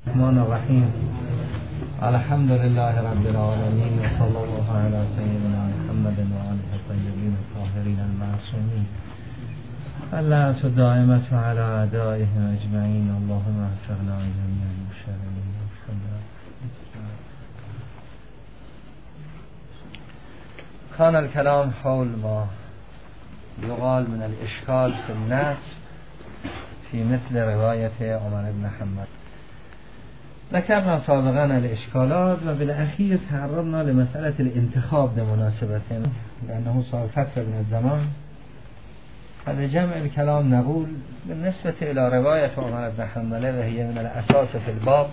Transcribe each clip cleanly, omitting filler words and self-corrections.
الرحمن الرحیم الحمد لله رب العالمین و صلی الله علی سیدنا محمد و آله الطیبین الطاهرین المعصومین اللعنة الدائمة على اعدائهم اجمعین اللهم اغفرنا جميعا المشرکین. كان الكلام حول ما يقال من الإشكال في الناس في مثل رواية عمر بن حماد. ذكرنا سابقا الإشكالات وبالأخير تعرضنا لمسألة الانتخاب لمناسبة لأنه صار فترة من الزمان. هذا جمع الكلام نقول بالنسبة إلى رواية عمر بن حنظلة وهي من الأساس في الباب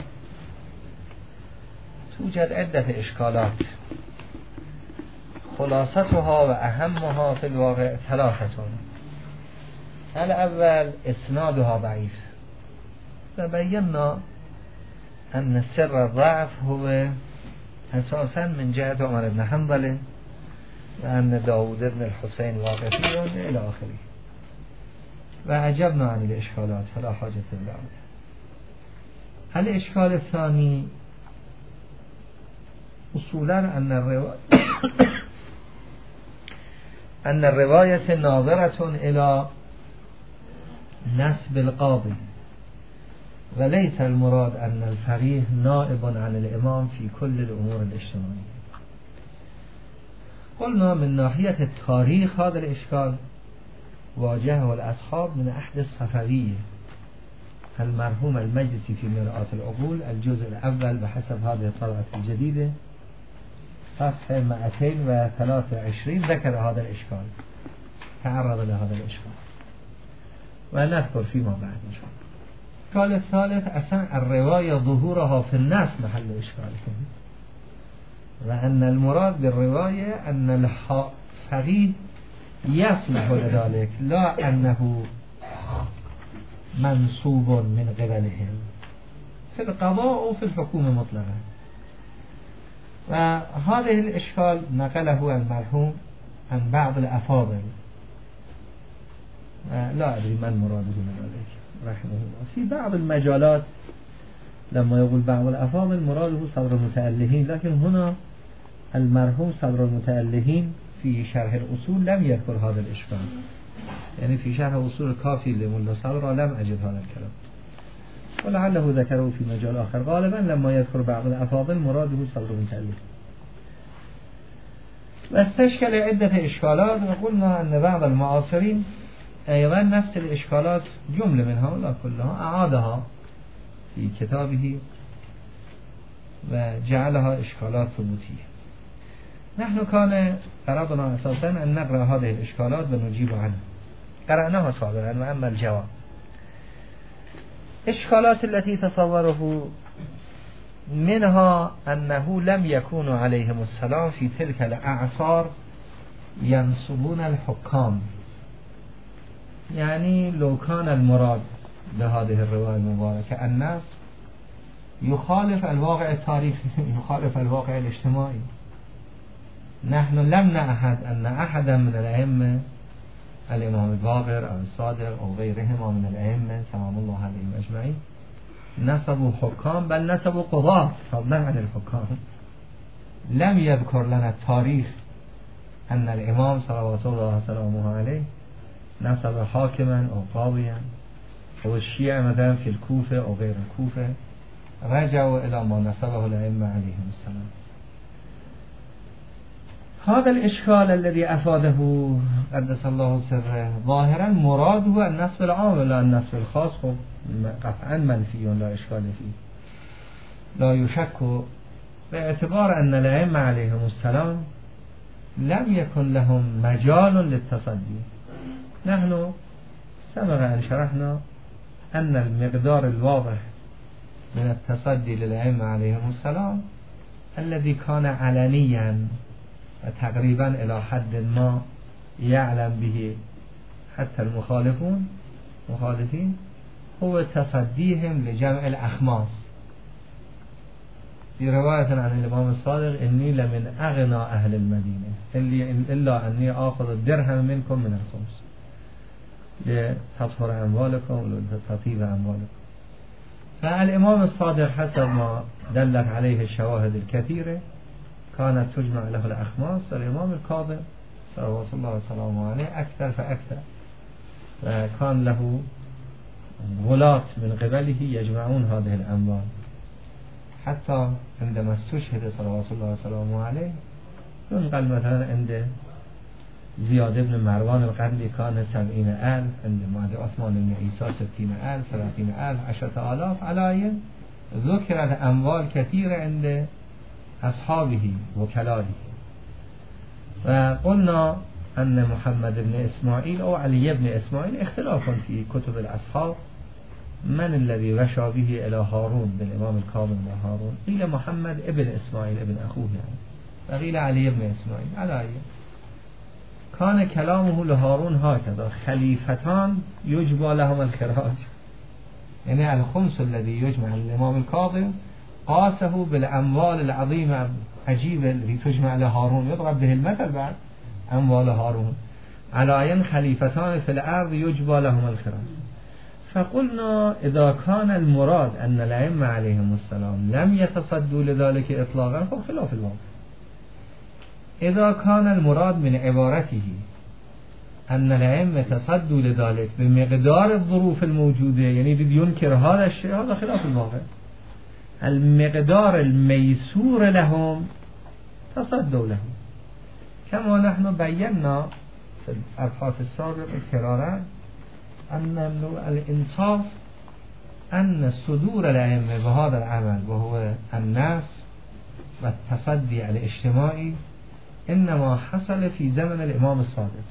توجد عدة إشكالات خلاصتها وأهمها في الواقع ثلاثة. الأول إسنادها ضعيف، فبينا أن سر الضعف هو أساسا من جهة عمر بن حنظلة وأن داود بن الحسين واقفي إلى آخره، وأجبنا عن الإشكالات فلا حاجة للعود. الإشكال الثاني أصولا أن الرواية ناظرة إلى نسب القاضي وليس المراد أن الفقيه نائب عن الإمام في كل الأمور الاجتماعية. قلنا من ناحية التاريخ هذا الإشكال واجهه الأصحاب من أحد الصفوية المرحوم المجلسي في مرآة العقول الجزء الأول بحسب هذه الطبعة الجديدة صفحة 223 ذكر هذا الإشكال، تعرض لهذا الإشكال ونذكر فيما بعد إن شاء الله. الإشكال الثالث أصلا الرواية ظهورها في الناس محل إشكال، وأن المراد بالرواية أن الفقيه يصلح لذلك لا أنه منصوب من قبلهم في القضاء وفي الحكومة مطلقا. وهذه الإشكال نقله المرحوم عن بعض الأفاضل، لا أدري ما المراد من ذلك رحمه الله. في بعض المجالات لما يقول بعض الأفاضل مراده صدر المتألهين، لكن هنا المرحوم صدر المتألهين في شرح الأصول لم يذكر هذا الإشكال، يعني في شرح أصول الكافي لملا صدر لم أجد هذا الكلام، ولعله ذكره في مجال آخر. غالبا لما يذكر بعض الأفاضل مراده صدر المتألهين. واستشكل عدة إشكالات، وقلنا أن بعض المعاصرين أيضا نفس الإشكالات جملة منها لا كلها أعادها في كتابه وجعلها إشكالات ثبوتية. نحن كان غرضنا أساسا أن نقرأ هذه الإشكالات ونجيب عنها، قرأناها سابقا. وأما الجواب إشكالات التي تصوره منها أنه لم يكون عليهم السلام في تلك الأعصار ينصبون الحكام، يعني لو كان المراد بهذه الرواية المباركة الناس يخالف الواقع التاريخي يخالف الواقع الاجتماعي. نحن لم نعهد أن أحدا من الأئمة الإمام الباقر أو الصادق أو غيرهما من الأئمة سلام الله عليهم أجمعين نسبوا حكام، بل نسبوا قضاة فضلا عن الحكام. لم يذكر لنا التاريخ أن الإمام صلوات الله وسلامه عليه نسب حاكما أو قاضيا، أو الشيعة مثلا في الكوفة أو غير الكوفة رجعوا إلى ما نسبه الأئمة عليهم السلام. هذا الإشكال الذي أفاده قدس الله سره ظاهرا مراده النسب العام ولا النسب الخاص، خب قطعا منفي لا إشكال فيه، لا يشك باعتبار أن الأئمة عليهم السلام لم يكن لهم مجال للتصدي. نحن سبق أن شرحنا أن المقدار الواضح من التصدي للأئمة عليهم السلام الذي كان علنيا تقريبا إلى حد ما يعلم به حتى المخالفين هو تصديهم لجمع الأخماس. في رواية عن الإمام الصادق إني لمن أغنى أهل المدينة إلا أني آخذ الدرهم منكم من الخمس لتطهر أموالكم ولتطيب أموالكم. فالإمام الصادق حسب ما دلت عليه الشواهد الكثيرة كانت تجمع له الأخماس، والإمام الكاظم صلوات الله وسلامه عليه أكثر فأكثر، وكان له ولاة من قبله يجمعون هذه الأموال، حتى عندما استشهد صلوات الله وسلامه عليه ينقل مثلا عند زياد بن مروان القرني كان 70,000، عند مهدي عثمان بن عيسى 60,000 30,000 10,000 على ذكرت أموال كثيرة عند أصحابه وكلاله. وقلنا أن محمد بن إسماعيل أو علي بن إسماعيل اختلاف في كتب الأصحاب من الذي وشى به إلى هارون بالإمام الكاظم وهارون، قيل محمد ابن إسماعيل ابن أخوه يعني، وقيل علي بن إسماعيل. على كان كلامه لهارون هكذا: خليفتان يجبى لهم الخراج، يعني الخمس الذي يجمع الإمام الكاظم قاسه بالأموال العظيمة عجيبة التي تجمع لهارون، يضرب به المثل بعد أموال هارون على أن خليفتان في الأرض يجبى لهم الخراج. فقلنا إذا كان المراد أن الأئمة عليهم السلام لم يتصدوا لذلك إطلاقا فخلاف الواقع. إذا كان المراد من عبارته أن الأئمة تصدوا لذلك بمقدار الظروف الموجودة، يعني ينكر هذا الشيء، هذا خلاف الواقع. المقدار الميسور لهم تصدوا له، كما نحن بينا في الأبحاث السابقة كرارا أن الإنصاف أن صدور الأئمة بهذا العمل وهو الناس والتصدي الاجتماعي إنما حصل في زمن الإمام الصادق.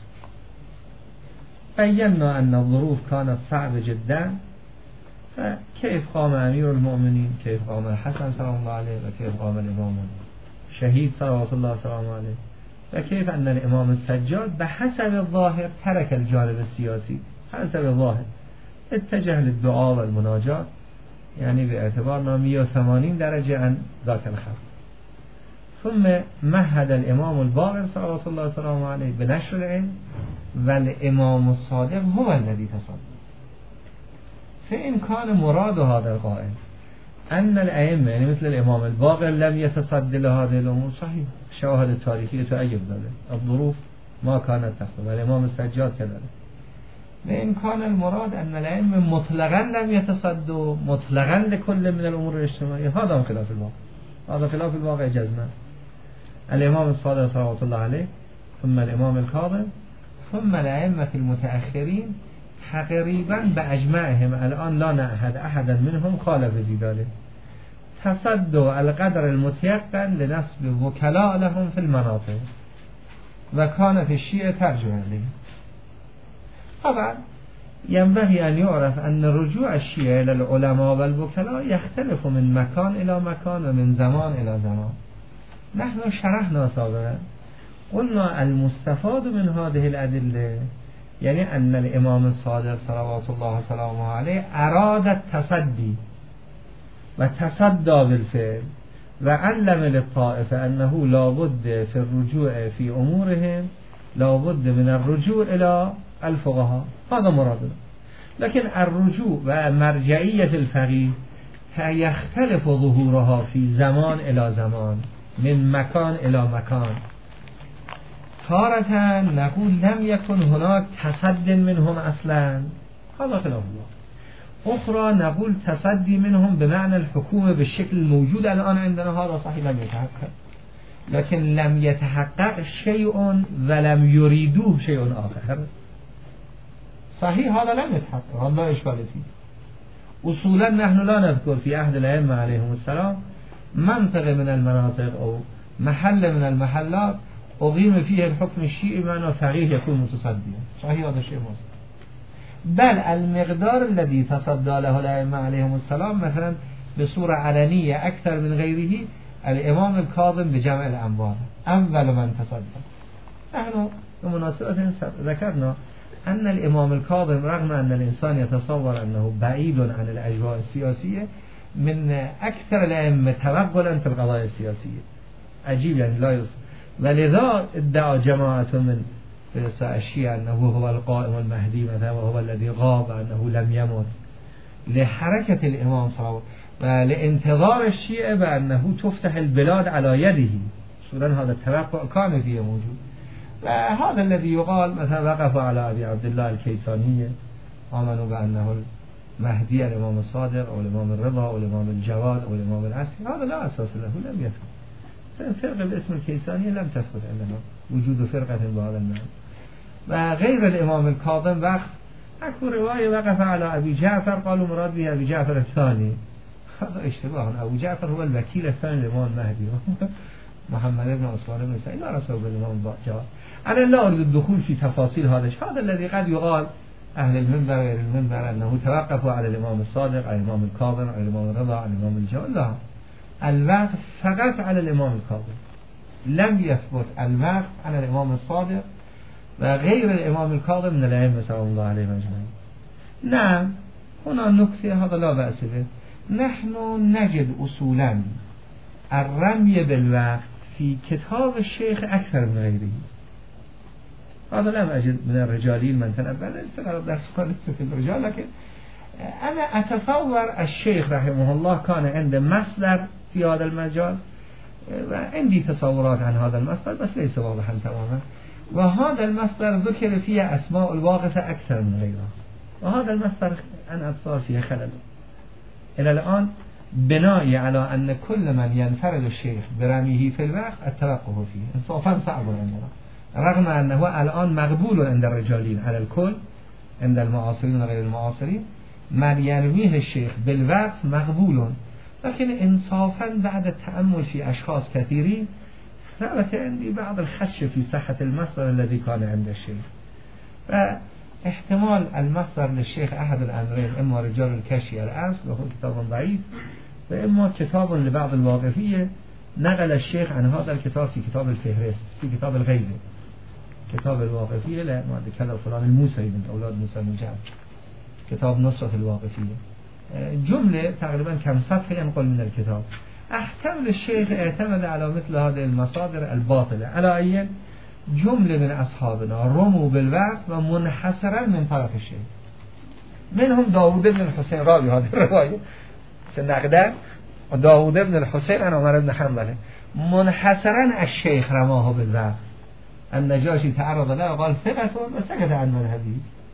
بينا أن الظروف كانت صعبة جدا، فكيف قام أمير المؤمنين، كيف قام الحسن سلام الله عليه، وكيف قام الإمام شهيد صلوات الله وسلامه عليه، وكيف أن الإمام السجاد بحسب الظاهر ترك الجانب السياسي، حسب الظاهر اتجه للدعاء والمناجاة، يعني باعتبارنا 180 درجة عن ذاك الخط. ثم مهد الإمام الباقر صلوات الله وسلامه عليه بنشر العلم، والإمام الصادق هو الذي تصدى. فإن كان مراد هذا القائل أن الأئمة يعني مثل الإمام الباقر لم يتصدى لهذه الأمور، صحيح، الشواهد التاريخية تؤيد ذلك، الظروف ما كانت تحصل، والإمام السجاد كذلك. وإن كان المراد أن الأئمة مطلقا لم يتصدوا مطلقا لكل من الأمور الاجتماعية، هذا خلاف الواقع، هذا خلاف الواقع جزما. الإمام الصادق صلوات الله عليه، ثم الإمام الكاظم، ثم الأئمة المتأخرين تقريبا بأجمعهم الآن لا نعهد أحدا منهم خالف في ذلك، تصدوا القدر المتيقن لنصب وكلاء لهم في المناطق، وكانت الشيعة ترجع إليه. طبعا ينبغي أن يعرف أن رجوع الشيعة إلى العلماء والوكلاء يختلف من مكان إلى مكان ومن زمان إلى زمان. نحن شرحنا سابقا قلنا المستفاد من هذه الأدلة يعني أن الإمام الصادق صلوات الله وسلامه عليه أراد التصدي وتصدى بالفعل، وعلم للطائفة أنه لابد في الرجوع في أمورهم لابد من الرجوع إلى الفقهاء، هذا مرادنا. لكن الرجوع ومرجعية الفقيه يختلف ظهورها في زمان إلى زمان، من مكان إلى مكان. تارة نقول لم يكن هناك تصد منهم أصلا، هذا خلاف الله. أخرى نقول تصدي منهم بمعنى الحكومة بالشكل الموجود الآن عندنا، هذا صحيح لم يتحقق، لكن لم يتحقق شيء ولم يريدوه شيء آخر، صحيح هذا لم يتحقق، هذا لا إشكال فيه. أصولا نحن لا نذكر في عهد الأئمة عليهم السلام منطقة من المناطق أو محل من المحلات أقيم فيه الحكم الشيعي معنى فقيه يكون متصديا، صحيح هذا شيء مصر. بل المقدار الذي تصدى له الأئمة عليهم السلام مثلا بصورة علنية أكثر من غيره الإمام الكاظم بجمع الأموال أول من تصدى. نحن بمناسبة ذكرنا أن الإمام الكاظم رغم أن الإنسان يتصور أنه بعيد عن الأجواء السياسية من أكثر الأئمة توغلا في القضايا السياسية، عجيب يعني لا يصل. ولذا ادعى جماعة من الشيعة أنه هو القائم المهدي مثلا وهو الذي غاب، أنه لم يمت، لحركة الإمام صلى الله عليه وسلم ولانتظار الشيعة بأنه تفتح البلاد على يده. صورا هذا التوقع كان فيه موجود، وهذا الذي يقال مثلا وقفوا على أبي عبد الله الكيساني آمنوا بأنه المهدي الإمام الصادق أو الإمام الرضا أو الإمام الجواد أو الإمام العسكري، هذا لا أساس له، لم يثبت. فرقة باسم الكيساني لم تثبت عندنا وجود فرقة بهذا المعنى. وغير الإمام الكاظم وقت اكو رواية وقف على أبي جعفر قالوا مراد به أبي جعفر الثاني، هذا اشتباه. أبو جعفر هو الوكيل الثاني للإمام المهدي محمد بن عثمان بن سعيد لا رسول بالإمام جواد. أنا لا أريد الدخول في تفاصيل هذا الذي قد يقال أهل المنبر غير المنبر أنه توقفوا على الإمام الصادق، على الإمام الكاظم، على الإمام الرضا، على الإمام الجواد. لا، الوقف فقط على الإمام الكاظم، لم يثبت الوقف على الإمام الصادق وغير الإمام الكاظم من الأئمة صلى الله عليه وسلم. نعم، هنا نكتة هذا لا بأس به. نحن نجد أصولا الرمي بالوقت في كتاب الشيخ أكثر من غيره. هذا لم أجد من الرجالين من تنبأ استغرب درس في الرجال، لكن أنا أتصور الشيخ رحمه الله كان عنده مصدر في هذا المجال، وعندي تصورات عن هذا المصدر بس ليس واضحا تماما. وهذا المصدر ذكر فيه أسماء الواقفة أكثر من غيرها، وهذا المصدر أنا أتصور فيه خلل. إلى الآن بناء على أن كل من ينفرد الشيخ برميه في الوقت التوقف فيه انصافا صعب عندنا، رغم أنه الآن مقبول عند الرجالين على الكل، عند المعاصرين وغير المعاصرين من يرميه الشيخ بالوقت مقبول، لكن انصافا بعد التأمل في أشخاص كثيرين ثبت عندي بعض الخدش في صحة المصدر الذي كان عند الشيخ. فاحتمال المصدر للشيخ أحد الأمرين، إما رجال الكشي الأصل وهو كتاب ضعيف، وإما كتاب لبعض الواقفية نقل الشيخ عن هذا الكتاب في كتاب الفهرست، في كتاب الغيبة، كتاب الواقفية لما ذكر فلان الموسى من أولاد موسى بن جعفر، كتاب نصرة الواقفية، جملة تقريبا كم سطر ينقل من الكتاب. أحتمل الشيخ اعتمد على مثل هذه المصادر الباطلة على أي جملة من أصحابنا رموا بالوقت ومنحسرا من طرف الشيخ، منهم داود بن الحسين راوي هذه الرواية سنقدر، وداود بن الحسين عن عمر بن حنبل منحسرا الشيخ رماه بالوقت. النجاشي تعرض له وقال ثقة وسكت عن مذهبه،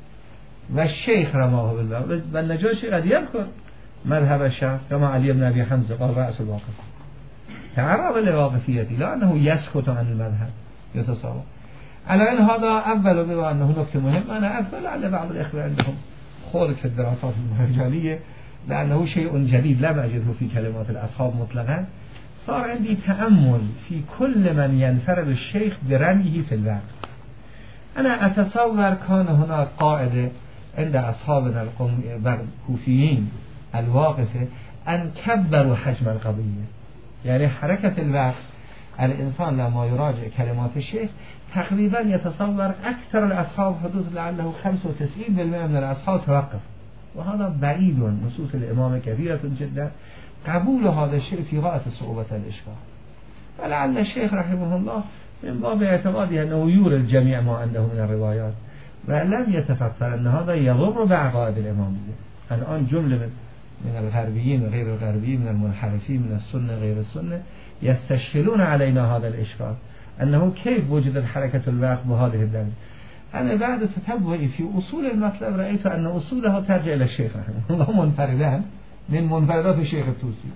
والشيخ رماه بالوقت. والنجاشي قد يذكر مذهب الشخص كما علي بن أبي حمزة قال رأس الواقف تعرض لواقفيته، لا أنه يسكت عن المذهب يتصور. على أن هذا أول بما أنه نقطة مهم، أنا أذكر لعل بعض الإخوة عندهم خلق في الدراسات الرجالية لأنه شيء جديد لم أجده في كلمات الأصحاب مطلقا. صار عندي تأمل في كل من ينفرد الشيخ برميه في الوقت. أنا أتصور كان هناك قاعدة عند أصحابنا الكوفيين الواقفة أن كبروا حجم القضية، يعني حركة الوقت الإنسان لما يراجع كلمات الشيخ تقريبا يتصور أكثر الأصحاب حدود لعله 95% من الأصحاب توقف، وهذا بعيد. نصوص الإمام كثيرة جدا، قبول هذا الشيء في غاية صعوبة الإشكال. فلعل الشيخ رحمه الله من باب اعتقاده أنه يوري الجميع ما عنده من الروايات، ولم يتفكر أن هذا يضر بعقائد الإمامية. الآن جملة من الغربيين وغير الغربيين، من المنحرفين من السنة غير السنة، يستشكلون علينا هذا الإشكال، أنه كيف وجدت حركة الوقت بهذه الدرجة. أنا بعد تتبعي في أصول المطلب رأيت أن أصولها ترجع إلى الشيخ رحمه الله منفردان من منفردات الشيخ الطوسي،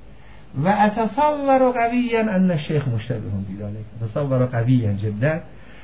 وأتصور قويا أن الشيخ مشتبه بذلك، أتصور قويا جدا.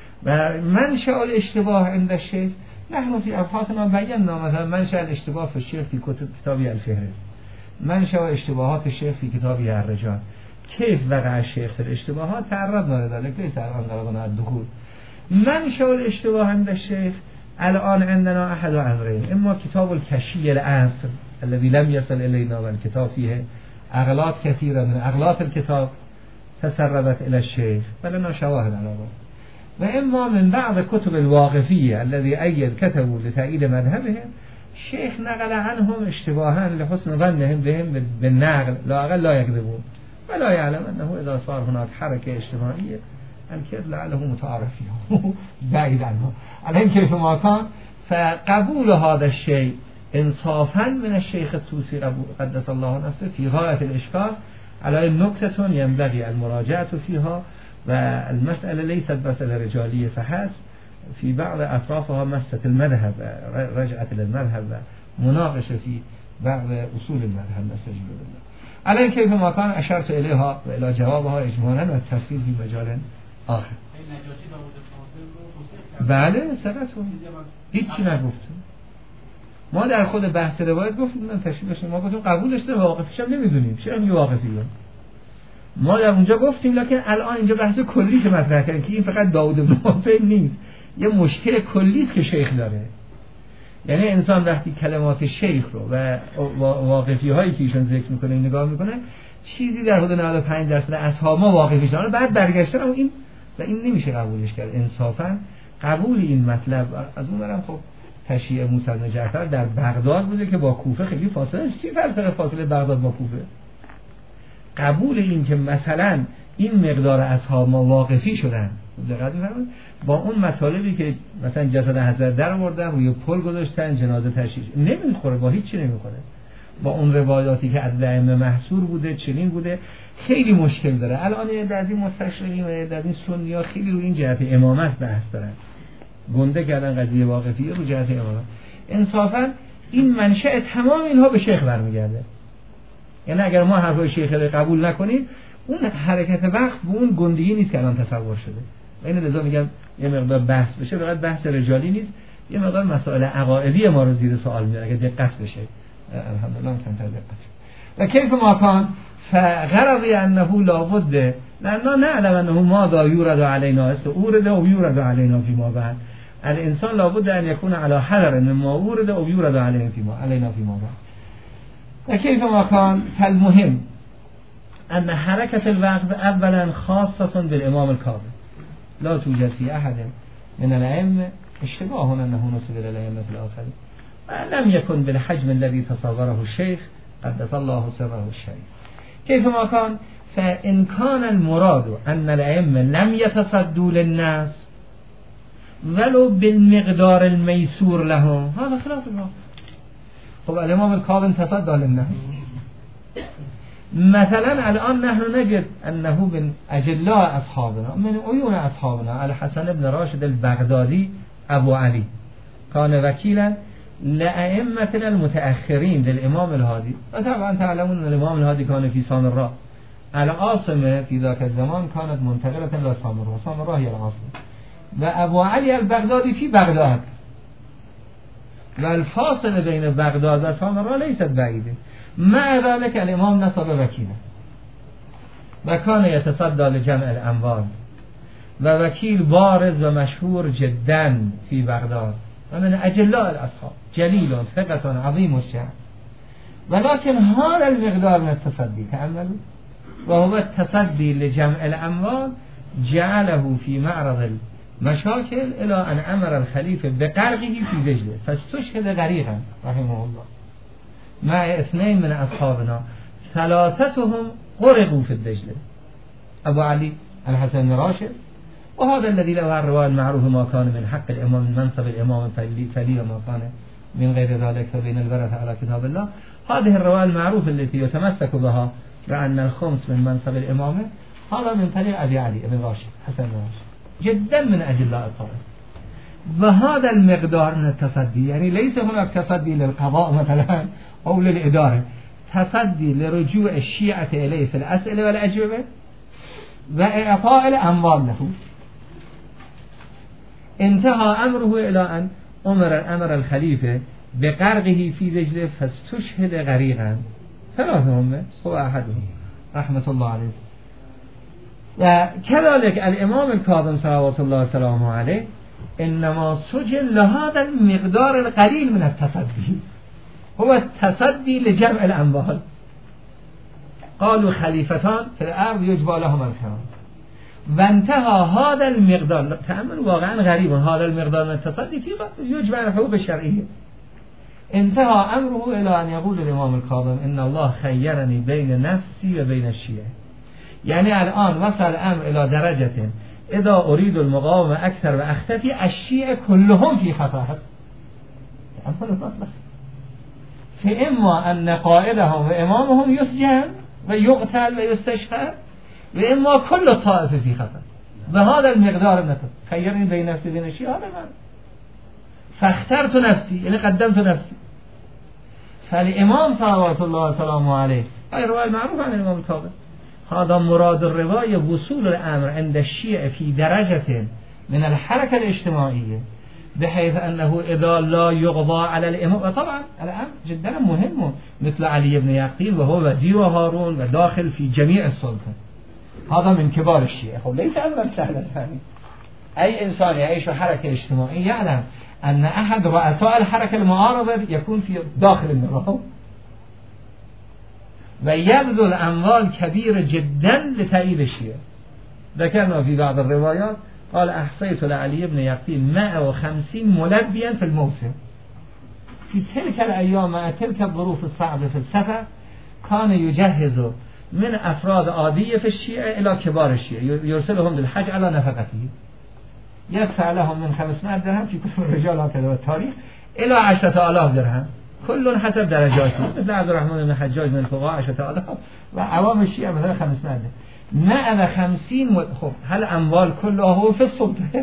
ومنشأ الاشتباه عند الشيخ نحن في أبحاثنا بينا، مثلا منشأ الاشتباه في الشيخ في كتابه الفهرست، منشأ اشتباهات الشيخ في كتابه الرجال، كيف وقع الشيخ في الاشتباهات تعرضنا لذلك، ليس الآن غرضنا الدخول. منشأ الاشتباه عند الشيخ الآن عندنا أحد أمرين، إما كتاب الكشي الأصل الذي لم يصل إلينا والكتاب فيه أغلاط كثيرة من أغلاط الكتاب تسربت إلى الشيخ فلنا شواهد على ذلك، وإما من بعض كتب الواقفية الذي أيد كتبوا لتأييد مذهبهم، الشيخ نقل عنهم اشتباها لحسن ظنهم بهم بالنقل، لا أقل لا يكذبون، ولا يعلم أنه إذا صار هناك حركة اجتماعية الكذب لعله متعارف فيه بعيد عنه. على كيف ما كان، فقبول هذا الشيء انصافا من الشیخ الطوسی قدس الله نفسه فی غایت الاشکال علی نکته ینبغی المراجعه فیها و المسأله لیست مسأله رجالیه فحسب فی بعض اطرافها مسأله المذهب رجعت للمذهب و مناقشه فی بعض اصول المذهب نستجیب بالله. الان کیف ما کان اشرت الیها و الی جوابها اجمالا و تفصیل فی مجال آخر. بله ثقتون هیچی نگفتم. ما در خود بحث روایت گفتیم من تشریح بشیم ما گفتیم قبولش داره واقفش هم نمیدونیم چرا میگه واقفیه. ما در اونجا گفتیم لکن الان اینجا بحث کلیش مطرح کردیم که این فقط داوود بن حسین نیست، یه مشکل کلی است که شیخ داره. یعنی انسان وقتی کلمات شیخ رو و واقفی هایی که ایشون ذکر میکنه نگاه میکنه چیزی در حدود 95% اصحاب ما واقفی شدن بعد برگشتن اما این و این نمیشه قبولش کرد. انصافا قبول این مطلب از اون برم خب تشییع موسی بن جعفر در بغداد بوده که با کوفه خیلی فاصله است. چی فرق فاصله بغداد با کوفه؟ قبول این که مثلا این مقدار اصحاب ما واقفی شدن دقت بفرمایید با اون مطالبی که مثلا جسد حضرت در آوردن روی پل گذاشتن جنازه تشییع نمیخوره، با هیچ چی نمیخوره. با اون روایاتی که از ائمه محصور بوده چنین بوده خیلی مشکل داره. الان در این مستشرقین و در این سنی‌ها خیلی روی این جهت امامت بحث دارن، گنده کردن قضیه واقفیه رو جهت امامت. انصافا این منشأ تمام اینها به شیخ برمیگرده. یعنی اگر ما حرفای شیخ رو قبول نکنیم اون حرکت وقت به اون گندگی نیست که الان تصور شده. این لذا میگم یه مقدار بحث بشه، فقط بحث رجالی نیست، یه مقدار مسائل عقائدی ما رو زیر سوال میاره اگه دقت بشه. الحمدلله کمتر دقت. و کیف ما کان فغرضی انه لابد لاننا نعلم انه ماذا یورد علینا استورد و یورد علینا فيما بعد. الانسان لابد ان يكون على حذر مما ورد و یورد علینا فيما بعد. و کیف ما کان فالمهم ان حركة الوقت اولا خاصة بالامام الكاظم لا توجد في احد من الائمه اشتباه انه نسب الى الائمه الاخرين ولم يكن بالحجم الذي تصوره الشيخ قدس الله سره الشريف. كيف ما كان فإن كان المراد أن الأئمة لم يتصدوا للناس ولو بالمقدار الميسور لهم هذا خلاف الواقع. خب الإمام الكاظم تصدى للناس مثلا الآن نحن نجد أنه من أجلاء أصحابنا من عيون أصحابنا الحسن بن راشد البغدادي أبو علي كان وكيلا لأئمة المتأخرين للإمام الهادي. وطبعا تعلمون أن الإمام الهادي كان في سامراء، العاصمة في ذاك الزمان كانت منتقلة إلى سامراء، سامراء هي العاصمة، وأبو علي البغدادي في بغداد، والفاصل بين بغداد وسامراء ليست بعيدة. مع ذلك الإمام نصب وكيلا وكان يتصدى لجمع الأموال ووكيل بارز ومشهور جدا في بغداد ومن أجلاء الأصحاب جليل ثقة عظيم الشأن. ولكن هذا المقدار من التصدي تأملوا وهو التصدي لجمع الأموال جعله في معرض المشاكل إلى أن أمر الخليفة بقرقه في دجلة فاستشهد غريقا رحمه الله مع اثنين من أصحابنا ثلاثتهم غرقوا في الدجلة أبو علي الحسن بن راشد وهذا الذي له الرواية المعروف ما كان من حق الإمام من منصب الإمام فلي وما كان من غير ذلك فبين الورثة على كتاب الله. هذه الرواية المعروفة التي يتمسك بها بأن الخمس من منصب الإمامة هذا من طريق أبي علي بن راشد حسن بن راشد جدا من أجلاء الطائفة. وهذا المقدار من التصدي يعني ليس هناك تصدي للقضاء مثلا أو للإدارة، تصدي لرجوع الشيعة إليه في الأسئلة والأجوبة وإعطاء الأموال له. انتهى أمره إلى أن أمر الخليفة بقرقه في دجلة فاستشهد غريقا ثلاثهم هو أحدهم رحمة الله عليه. وكذلك الإمام الكاظم صلوات الله وسلامه عليه إنما سجن لهذا المقدار القليل من التصدي هو التصدي لجمع الأموال. قالوا خليفتان في الأرض يجبى لهم الكرام وانتهى هذا المقدار. تأمل واقعا غريب هذا المقدار من التصدي في يجبى الحقوق الشرعية. انتهى أمره إلى أن يقول الإمام الكاظم إن الله خيرني بين نفسي وبين الشيعة. يعني الآن وصل الأمر إلى درجة إذا أريد المقاومة أكثر وأختفي الشيعة كلهم في خطر. تأمل المطلق فاما ان قائدهم و امامهم یسجن و یقتل و یستشهد و اما کل طائفه فی خطر به هذا المقدار نتو خیرنی بین نفسی بین شیعه من فاخترت نفسی یعنی قدمت نفسی. فالامام صلوات الله وسلامه علیه ای روایت معروف عن الامام الكاظم هذا مراد الرواية وصول الأمر عند الشيعة في درجة من الحركة الاجتماعية بحيث أنه إذا لا يقضى على الإمام. وطبعا الأمر جدا مهم مثل علي بن يقطين وهو وزير هارون وداخل في جميع السلطة هذا من كبار الشيعة. خب ليس أمرا سهلا ثاني. أي إنسان يعيش حركة اجتماعية يعلم أن أحد رؤساء الحركة المعارضة يكون في داخل النظام ويبذل أموال كبيرة جدا لتأييد الشيعة. ذكرنا في بعض الروايات قال أحصيت لعلي بن يقطين 150 ملبيا في الموسم. في تلك الأيام مع تلك الظروف الصعبة في السفر كان يجهز من أفراد عادية في الشيعة إلى كبار الشيعة يرسلهم للحج على نفقته يدفع لهم من 500 درهم في كل الرجال هكذا والتاريخ إلى 10,000 درهم كل حسب درجاته مثل عبد الرحمن بن حجاج من الفقهاء 10,000 وعوام الشيعة مثلا 500 درهم 150. خب هل أموال كلها في السلطة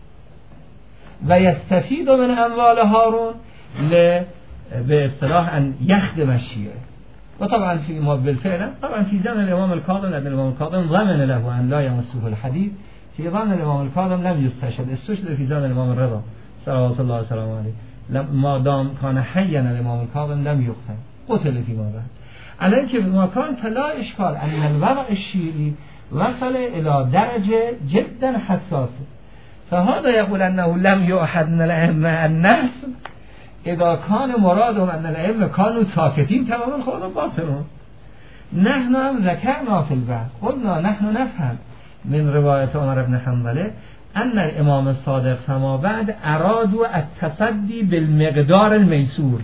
ويستفيد من أموال هارون باصطلاح أن يخدم الشيعة. وطبعا في بالفعل طبعا في زمن الإمام الكاظم لأن الإمام الكاظم ضمن له أن لا يمسه الحديث. في زمن الإمام الكاظم لم يستشهد استشهد في زمن الإمام الرضا صلوات الله وسلامه عليه ما دام كان حيا الإمام الكاظم لم يقتل قتل فيما بعد. على که ما كان فلا إشكال أن الوضع الشيعي وصل إلى درجة جدا حساسة. فهذا يقول أنه لم يؤحد من الأئمة النصب إذا كان مرادهم أن الأئمة كانوا ساكتين تماما خود باطلون. نحن هم ذكرنا في البعض قلنا نحن نفهم من رواية عمر بن حنظلة أن الإمام الصادق فما بعد أرادوا التصدي بالمقدار الميسور.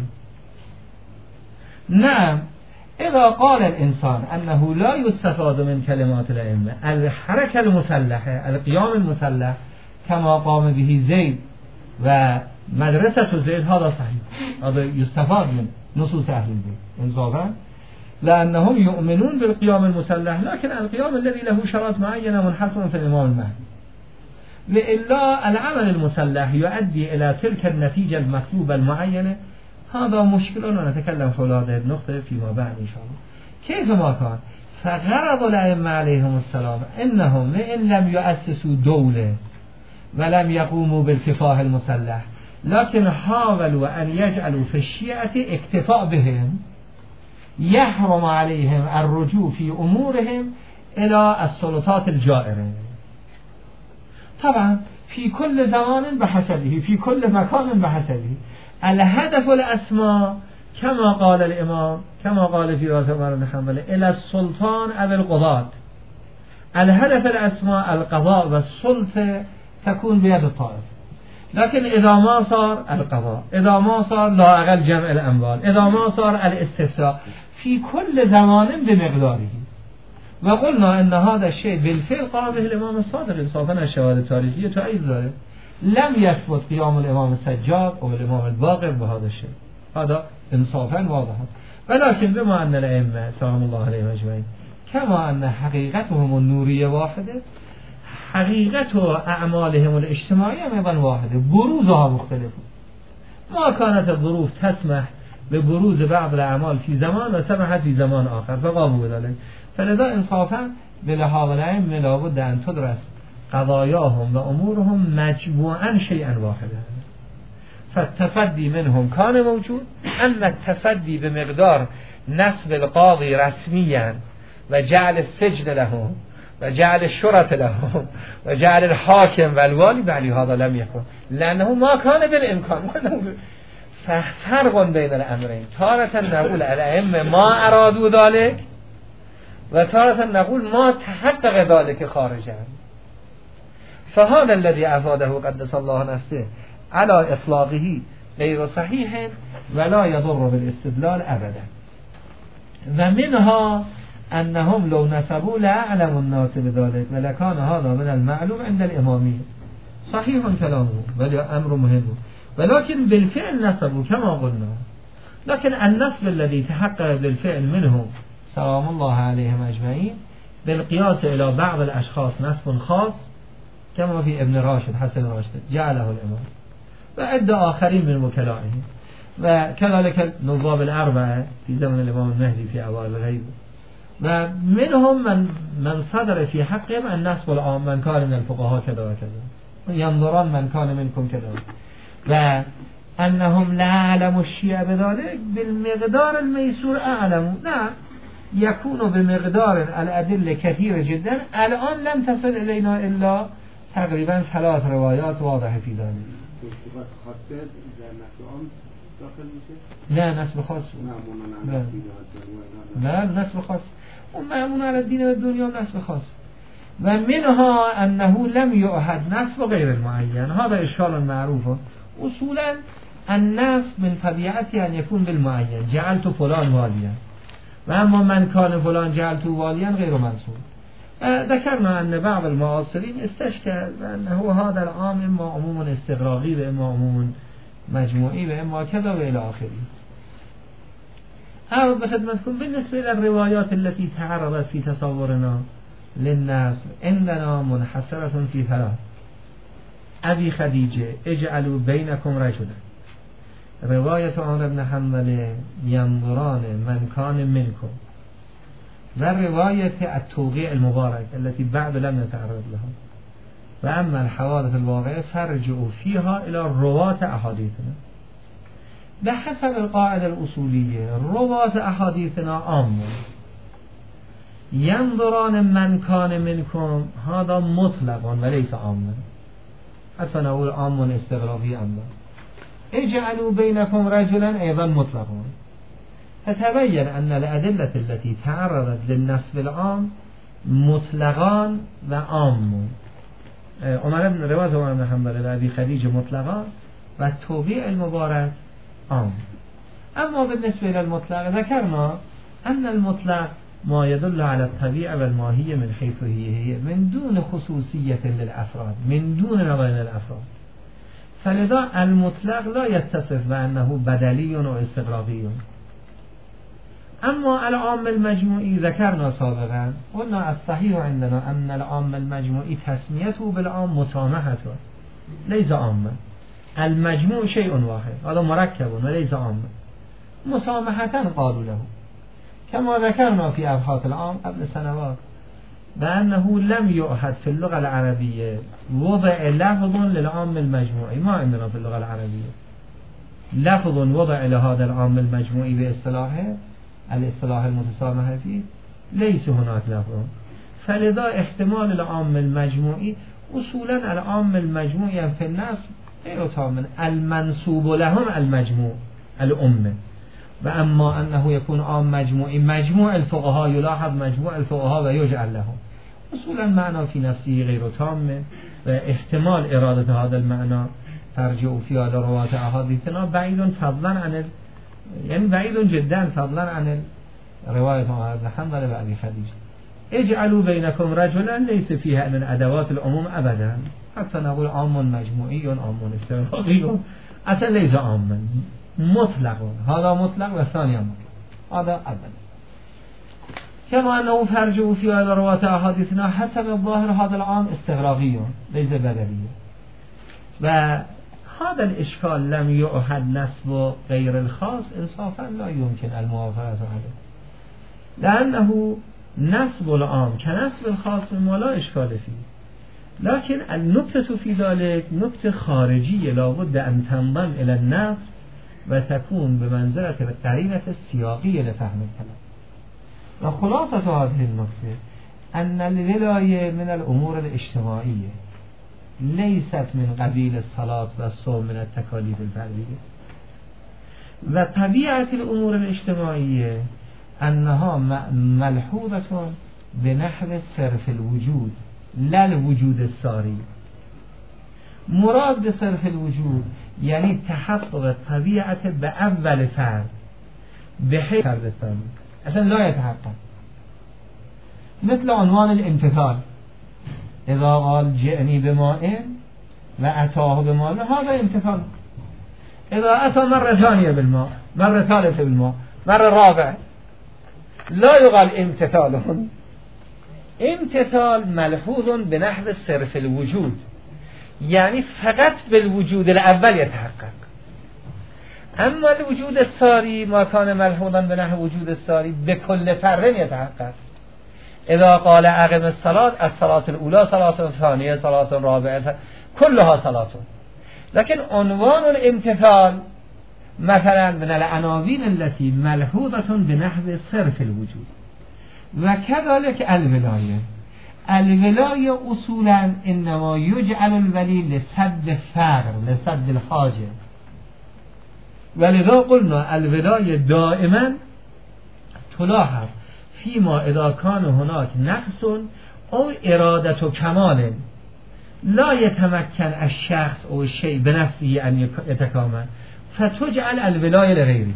نعم إذا قال الإنسان أنه لا يستفاد من كلمات الأئمة الحركة المسلحة القيام المسلح كما قام به زيد ومدرسة زيد هذا صحيح هذا يستفاد من نصوص أهل البيت إنصافا لأنهم يؤمنون بالقيام المسلح لكن القيام الذي له شرائط معينة منحصر في الإمام المهدي. وإلا العمل المسلح يؤدي إلى تلك النتيجة المطلوبة المعينة هذا مشكل ونتكلم حول هذه النقطة فيما بعد إن شاء الله. كيف ما كان فغرض الأئمة عليهم السلام إنهم إن لم يؤسسوا دولة ولم يقوموا بالكفاح المسلح لكن حاولوا أن يجعلوا في الشيعة اكتفاء بهم يحرم عليهم الرجوع في أمورهم إلى السلطات الجائرة. طبعا في كل زمان بحسبه في كل مكان بحسبه. الهدف الأسمى كما قال الإمام كما قال في رواية عمر بن حنظلة إلى السلطان أو القضاة. الهدف الأسمى القضاء والسلطة تكون بيد الطائف. لكن إذا ما صار القضاء إذا ما صار لا أقل جمع الأموال إذا ما صار الاستفتاء في كل زمان بمقداره. وقلنا أن هذا الشيء بالفعل قام به الإمام الصادق إنصافا الشواهد التاريخية تؤيد ذلك. لم يثبت قيام الإمام السجاد أو الإمام الباقر بهذا الشيء هذا إنصافا واضح. ولكن بما أن الأئمة سلام الله عليهم أجمعين كما أن حقيقتهم النورية واحدة حقيقة أعمالهم الاجتماعية أيضا واحدة بروزها مختلفة. ما كانت الظروف تسمح ببروز بعض الأعمال في زمان وسمحت في زمان آخر فقاموا بذلك. فلذا إنصافا بلحاظ الأئمة لابد أن تدرس قضاياهم وأمورهم مجموعا شيئا واحدا. فالتفدي منهم كان موجود أما التفدي بمقدار نسب القاضي رسميا وجعل السجن لهم وجعل الشرطة لهم وجعل الحاكم والوالي بعلي هذا لم يكن لأنه ما كان بالإمكان. ففرق بين الأمرين تارة نقول الأئمة ما أرادوا ذلك وتارة نقول ما تحقق ذلك خارجا. فهذا الذي أفاده قدس الله نفسه على إطلاقه غير صحيح ولا يضر بالاستدلال أبدا. ومنها أنهم لو نسبوا لأعلم الناس بذلك ولكان هذا من المعلوم عند الإمامية. صحيح كلامه ولی أمر مهم ولكن بالفعل نسبوا كما قلنا لكن النسب الذي تحقق بالفعل منهم سلام الله عليهم أجمعين بالقياس إلى بعض الأشخاص نسب خاص كما في ابن راشد حسن راشد جعله الإمام وعدة آخرين من وكلائه، وكذلك النواب الأربعة في زمن الإمام المهدي في أوائل الغيب، ومنهم من صدر في حقهم النسب العام من كان من الفقهاء كذا وكذا ينظرون من كان منكم كذا، وأنهم لا يعلم الشيعة بذلك بالمقدار الميسور أعلموا، لا يكون بمقدار الأدلة كثيرة جدا. الآن لم تصل إلينا إلا تقريبا 3 روايات واضحة في ذلك. لا نسب خاص، لا نسب خاص ومأمون على الدين والدنيا نسب خاص، ومنها أنه لم يؤهد نسب غير المعين. هذا إشكال معروف. أصولا النسب من طبيعته أن يكون بالمعين، جعلت فلان واليا، وأما من كان فلان جعلت واليا غير منسوب. ذكرنا أن بعض المعاصرين استشكل أنه هذا العام إما عموم استغراقي وإما عموم مجموعي وإما كذا وإلى آخره. أو بخدمتكم بالنسبة إلى الروايات التي تعرضت في تصورنا للناس عندنا منحصرة في 3. أبي خديجة اجعلوا بينكم رجلا، رواية عمر بن حنبل ينظران من كان منكم، ورواية التوقيع المبارك التي بعد لم نتعرض لها. وأما الحوادث الواقعة فارجعوا فيها إلى رواة أحاديثنا. بحسب القاعدة الأصولية رواة أحاديثنا عام، ينظران من كان منكم هذا مطلق وليس عاما، حتى نقول عام استغراقي أم لا. اجعلوا بينكم رجلا أيضا مطلق. فتبين أن الأدلة التي تعرضت للنسب العام مطلقان وعام. رواية عمر بن حنبل أبي خديجة مطلقان و التوقيع المبارك عام. أما بالنسبة إلى المطلق ذكرنا أن المطلق ما يدل على الطبيعة والماهية من حيث هي من دون خصوصية للأفراد، من دون نظر للأفراد. فلذا المطلق لا يتصف بأنه بدلي أو استغراقي. أما العام المجموعي ذكرنا سابقا قلنا الصحيح عندنا أن العام المجموعي تسميته بالعام مسامحته ليس عاما. المجموع شيء واحد، هذا مركب وليس عاما، مسامحة قالوا له، كما ذكرنا في أبحاث العام قبل سنوات بأنه لم يؤهد في اللغة العربية وضع لفظ للعام المجموعي. ما عندنا في اللغة العربية لفظ وضع لهذا العام المجموعي باصطلاحه الاصطلاح المتسامح فيه، ليس هناك لفظ. فلذا احتمال العام المجموعي أصولا العام المجموعي في الناس غير تام، المنسوب لهم المجموع الأمة، وأما أنه يكون عام مجموعي مجموع الفقهاء يلاحظ مجموع الفقهاء ويجعل لهم، أصولا معنى في نفسه غير تام، واحتمال إرادة هذا المعنى ترجع فيها لرواة أحاديثنا بعيد فضلا عن يعني بعيد جدا فضلا عن رواية عمر بن حنبل وأبي خديجة. اجعلوا بينكم رجلا ليس فيها من أدوات العموم أبدا، حتى نقول عام مجموعي عام استغراقي، أصلا ليس عاما، مطلق، هذا مطلق والثاني مطلق، هذا أبدا. كما أنه فرجوا في رواة أحاديثنا حسب الظاهر هذا العام استغراقي ليس بدلي. وهذا الإشكال لم يؤهد نسب غير الخاص إنصافا لا يمكن الموافقة عليه، لأنه نسب العام كنسب الخاص ما لا إشكال فيه، لكن النكتة في ذلك نكتة خارجية لابد أن تنضم إلى النسب وتكون بمنزلة القرينة السياقية لفهم الكلام. وخلاصة هذه النكتة أن الولاية من الأمور الاجتماعية ليست من قبيل الصلاة والصوم من التكاليف الفردية، وطبيعة الأمور الاجتماعية أنها ملحوظة بنحو صرف الوجود لا الوجود الساري. مراد بصرف الوجود يعني تحقق الطبيعة بأول فرد بحيث فرد الثاني أصلا لا يتحقق، مثل عنوان الامتثال، إذا قال جئني بماء وأتاه بماء هذا امتثال، إذا أتى مرة ثانية بالماء مرة ثالثة بالماء، مرة رابعة. لا يقال امتثال. امتثال ملحوظ بنحو صرف الوجود، یعنی فقط بالوجود الاول يتحقق. اما الوجود الساری ما كان ملحوظا بنحو وجود الساری بكل فرد يتحقق. اذا قال اقم الصلاة، الصلاة الاولى صلاة ثانية صلاة رابعة كلها صلاة. لكن عنوان الامتثال مثلا من العناوين التي ملحوظة بنحو صرف الوجود. وكذلك الولاية. الولاية اصولا انما يجعل الولي لسد الفقر، لسد الحاجة. ولذا قلنا الولاية دائما تلاحظ فيما اذا كان هناك نقص او ارادة كمال لا يتمكن الشخص او الشيء بنفسه ان يتكامل فتجعل الولاية لغيره.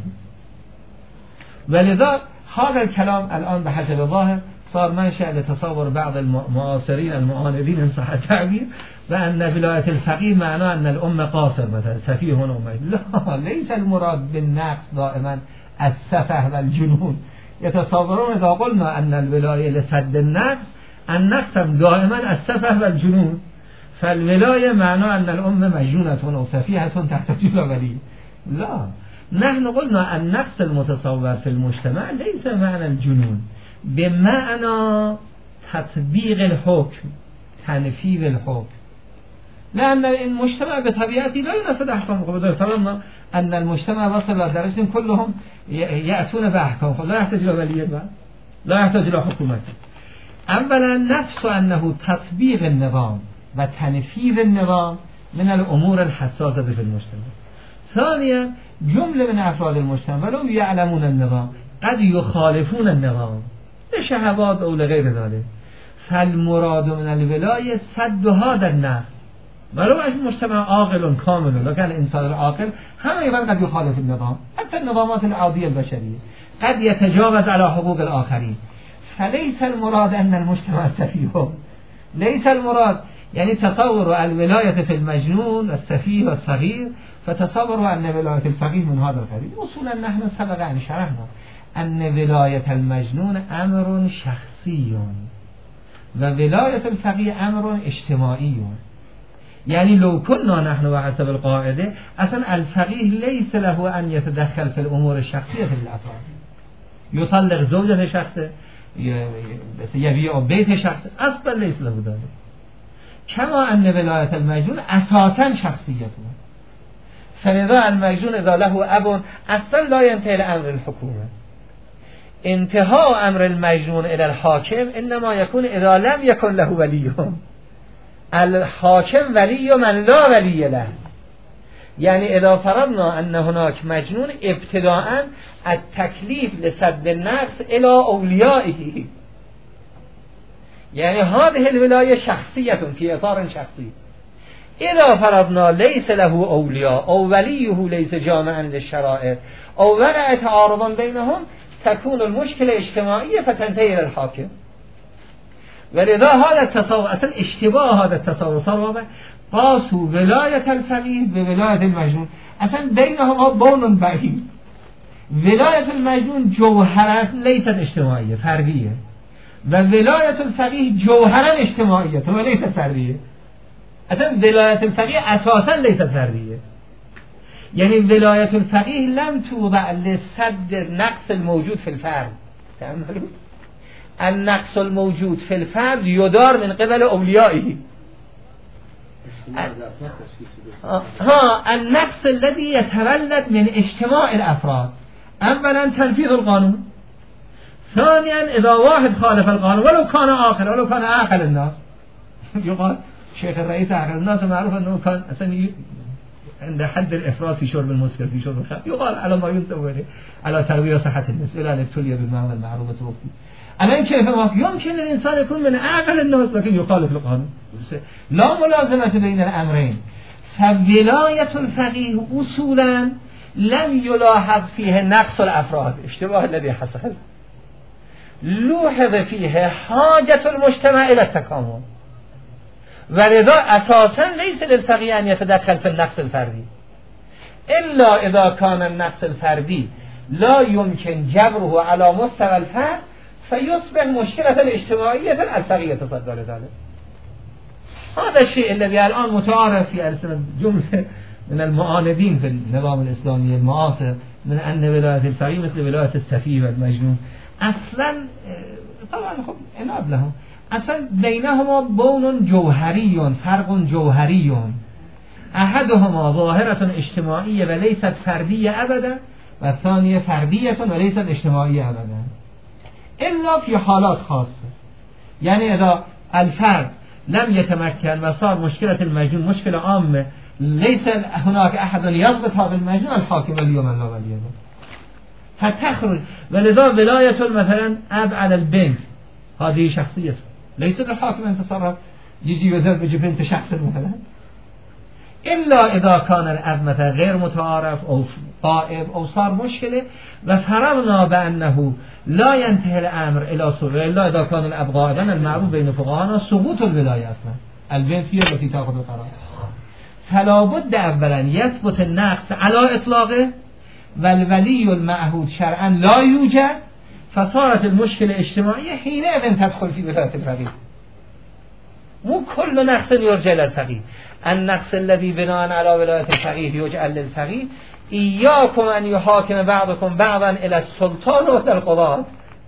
ولذا هذا الكلام الآن بحسب الظاهر صار منشأ لتصور بعض المعاصرين المعاندين إن صح التعبير بأن ولاية الفقيه معناه أن الأمة قاصر مثلا سفيه أمة. لا، ليس المراد بالنقص دائما السفه والجنون. يتصورون إذا قلنا أن الولاية لسد النقص دائما السفه والجنون، فالولاية معناه أن الأمة مجنونة أو سفيهة تحتاج إلى ولي. لا، نحن قلنا النقص المتصور في المجتمع ليس معنى الجنون، بمعنى تطبيق الحكم، تنفيذ الحكم. لأن المجتمع بطبيعته لا ينفذ أحكام. خب فرضنا أن المجتمع وصل إلى درجة كلهم يأتون بأحكام، لا يحتاج إلى ولي، لا يحتاج إلى حكومة. أولا نفس أنه تطبيق النظام و تنفيذ النظام من الأمور الحساسة في المجتمع. ثانيا جمله من افراد المجتمع ولو يعلمون النظام قد يخالفون النظام لشهوات او لغير ذلك. فالمراد من الولاية سد هذا النقص. ولو المجتمع عاقل كامل، لكن الانسان العاقل هم ايضا قد يخالف النظام، حتى النظامات العادية البشرية قد يتجاوز على حقوق الآخرين. فليس المراد ان المجتمع سفيه، ليس المراد يعني تصور الولاية في المجنون السفيه والصغير، فتصوروا أن ولاية الفقيه من هذا القبيل. اصولا نحن سبق أن شرحنا أن ولاية المجنون أمر شخصي و ولاية الفقيه أمر اجتماعي. يعني لو كنا نحن وحسب القاعدة أصلا الفقيه ليس له أن يتدخل في الأمور الشخصية في الأفراد، يطلق زوجة شخص، يبيع بيت شخص، أصلا ليس له ذلك. كما أن ولاية المجنون أساسا شخصيته. فلذا المجنون إذا له أب أصلا لا ينتهي لأمر الحكومة. انتهاء أمر المجنون إلى الحاكم إنما يكون إذا لم يكن له ولي. الحاكم ولي من لا ولي له. يعني إذا فرضنا أن هناك مجنون ابتداء التكليف لسد النقص إلى أوليائه، يعني هذه الولاية شخصية في إطار شخصي. إذا فرضنا ليس له أولياء أو وليه ليس جامعا للشرائع أو وقع تعارضا بينهم تكون المشكلة اجتماعية فتنتهي إلى الحاكم. ولذا هذا التصور أصلا اشتباه، هذا التصور صار واضح. قاسوا ولاية الفقيه بولاية المجنون، أصلا بينهما بون بعيد. ولاية المجنون جوهرا ليست اجتماعية فردية، و ولاية الفقيه جوهرا اجتماعية وليست فردية. اصلا ولاية الفقيه اساسا ليست فردية. يعني ولاية الفقيه لم توضع لسد النقص الموجود في الفرد. تأملوا النقص الموجود في الفرد يدار من قبل أوليائه. النقص الذي يتولد من اجتماع الأفراد. أولا تنفيذ القانون، ثانيا إذا واحد خالف القانون ولو كان عاقل ولو كان أعقل الناس، يقال شيخ الرئيس أعقل الناس، معروف أنه كان أصلا عند حد الإفراط في شرب المسكر في شرب الخمر، يقال على ما ينسب إليه على تربية صحة الناس إلى أن ابتلي بالمعنى المعروف الوقتي. الآن كيف يمكن الإنسان يكون من أعقل الناس لكن يخالف القانون؟ لا ملازمة بين الأمرين. فولاية الفقيه أصولا لم يلاحظ فيه نقص الأفراد، اشتباه الذي حصل، لوحظ فيه حاجة المجتمع إلى التكامل، ولذا أساسا ليس للفقيه أن يتدخل في النقص الفردي. الا اذا كان النقص الفردی لا يمكن جبره على مستوى الفرد فيصبح مشكلة اجتماعية الفقيه تصدر ذلك. هذا الشيء الذي الآن متعارف في ألسنة جملة من المعاندين في النظام الإسلامي المعاصر من أن ولاية الفقيه مثل ولاية السفيه والمجنون. أصلا طبعا خب عناد لهم، اصلا بينهما بون جوهري، فرق جوهري، احدهما ظاهرة اجتماعية وليست فردية ابدا، والثانية فردية وليست اجتماعية ابدا، الا في حالات خاصة. يعني اذا الفرد لم يتمكن وصار مشكلة المجنون مشكلة عامة، ليس هناك احد يضبط هذا المجنون، الحاكم ولي من لا ولي له، فتخرج. ولذا ولاية مثلا اب على البنت هذه شخصية، ليس الحاكم ان يتصرف يجي ويذهب يجي بنت شخص مثلا، الا اذا كان الاب مثلا غير متعارف او غائب او صار مشكله وفرضنا بانه لا ينتهي الامر الى سقوط، الا اذا كان الاب غائبا المعروف بين فقهاءنا سقوط الولايه اصلا، البنت هي التي تاخذ القرار. فلا بد اولا يثبت النقص على اطلاقه والولي المعهود شرعا لا يوجد، فصارت المشكله اجتماعيه، حينئذ تدخل في ولايه الفقيه. مو كل نقص يرجع للفقيه، النقص الذي بناء على ولاية الفقيه يجعل للفقيه. إياكم أن يحاكم بعضكم بعضا إلى السلطان وإلى القضاة.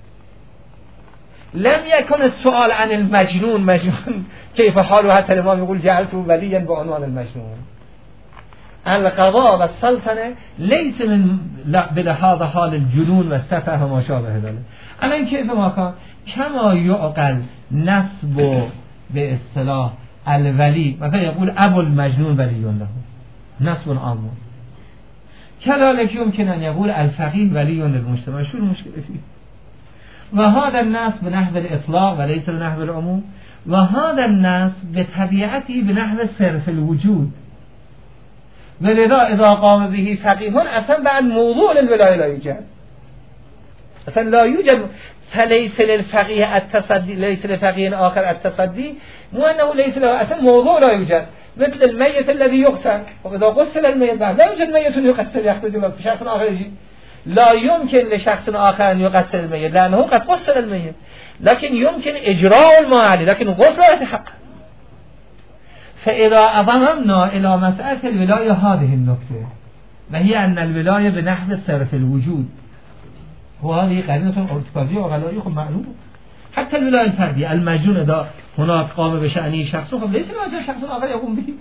لم يكن السؤال عن المجنون مجنون كيف حاله، حتى الإمام يقول جعلته وليا بعنوان المجنون. القضاء والسلطنة ليس من بلحاظ حال الجنون والسفه وما شابه ذلك. الان كيف ما كان كما يعقل نسب به اصطلاح الولی، مثلا يقول ابو المجنون ولی له، نسب عام. كذلك يمكن ان يقول الفقيه ولی للمجتمع. شو المشكله فيه؟ وهذا النسب بنحو الاطلاق وليس بنحو العموم، وهذا النسب بطبيعته بنحو صرف الوجود. ولذا اذا قام به فقيه اصلا بعد موضوع للولايه لا يوجد، اصلا لا يوجد. فليس للفقيه التصدي، ليس لفقيه آخر التصدي، مو أنه ليس له أصلا موضوع لا يوجد. مثل الميت الذي يغسل، وإذا غسل الميت بعد لا يوجد ميت يغسل يحتاج إلى شخص آخر يجي، لا يمكن لشخص آخر أن يغسل الميت لأنه قد غسل الميت، لكن يمكن إجراء المعالي، لكن غسل لا يتحقق. فإذا أضممنا إلى مسألة الولاية هذه النكتة، وهي أن الولاية بنحو صرف الوجود، وهذه قرينة ارتكازية وغلائية، خب معلوم. حتى الولاية الفردية، المجنون إذا هناك قام بشأنه شخص، خب ليس لازم شخص آخر يقوم به.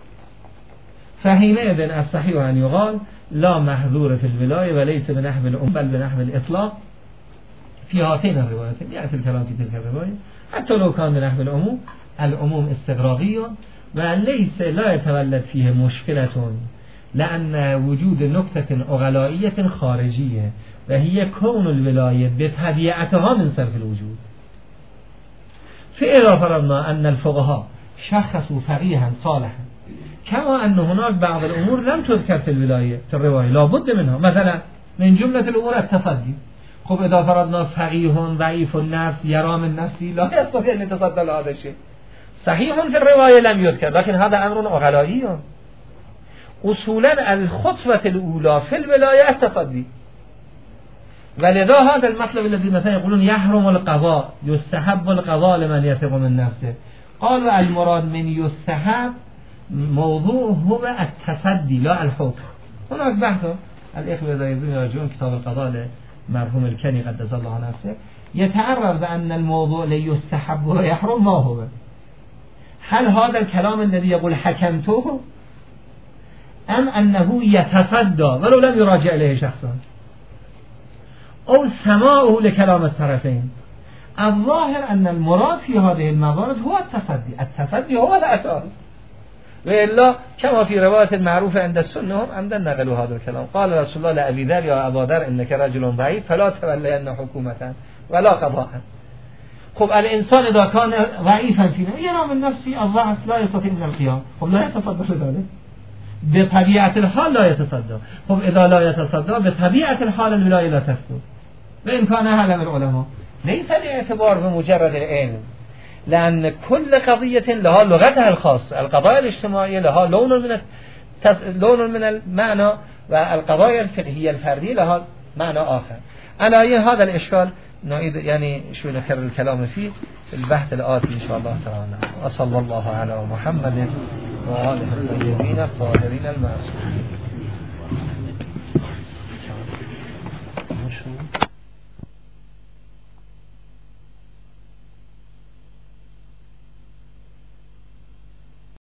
فحينئذ الصحيح أن يقال لا محظور في الولاية وليس بنحو العموم بل بنحو الإطلاق في هاتين الروايتين. يأتي الكلام في تلك الرواية حتى لو كان بنحو العموم، العموم استغراقي وليس لا يتولد فيه مشكلة، لأن وجود نكتة غلائية خارجية وهي كون الولاية بطبيعتها من صرف الوجود. فإذا فرضنا أن الفقهاء شخصوا فقيها صالحا، كما أن هناك بعض الأمور لم تذكر في الولاية في الرواية لا بد منها، مثلا من جملة الأمور التصدي. خب إذا فرضنا فقيه ضعيف النفس يرى من نفسه لا يستطيع أن يتصدى لهذا الشيء، صحيح في الرواية لم يذكر، لكن هذا أمر غلائي. أصولا الخطوة الأولى في الولاية التصدي. ولذا هذا المطلب الذي مثلا يقولون يحرم القضاء، يستحب القضاء لمن يثق من نفسه، قالوا المراد من يستحب موضوع هو التصدي لا الحكم. هناك بحث الإخوة إذا يرجعون كتاب القضاء لمرحوم الكني قدس الله نفسه يتعرض بأن الموضوع ليستحب ويحرم ما هو. هل هذا الكلام الذي يقول حكمته أم أنه يتصدى ولو لم يراجع إليه شخصا، أو سماعه لكلام الطرفين؟ الظاهر أن المراد في هذه الموارد هو التصدي، التصدي هو الأساس. وإلا كما في رواية المعروفة عند السنة هم عمدا نقلوا هذا الكلام. قال رسول الله لأبي ذر يا أبا ذر إنك رجل ضعيف فلا تولين حكومة ولا قضاء. خب الإنسان إذا كان ضعيفا فينا يرى من نفسه الضعف لا يستطيع من القيام، خب لا يتصدى لذلك بطبيعة الحال لا يتصدى. خب إذا لا يتصدى بطبيعة الحال الولاية لا تثبت، وإن كان أعلم العلماء. ليس الاعتبار بمجرد العلم، لأن كل قضية لها لغتها الخاصة. القضايا الاجتماعية لها لون من لون من المعنى والقضايا الفقهية الفردية لها معنى آخر. على هذا الإشكال نعيد يعني شو نكرر الكلام فيه في البحث الآتي إن شاء الله تعالى. وصلى الله على محمد وآله الطيبين الطاهرين المعصومين.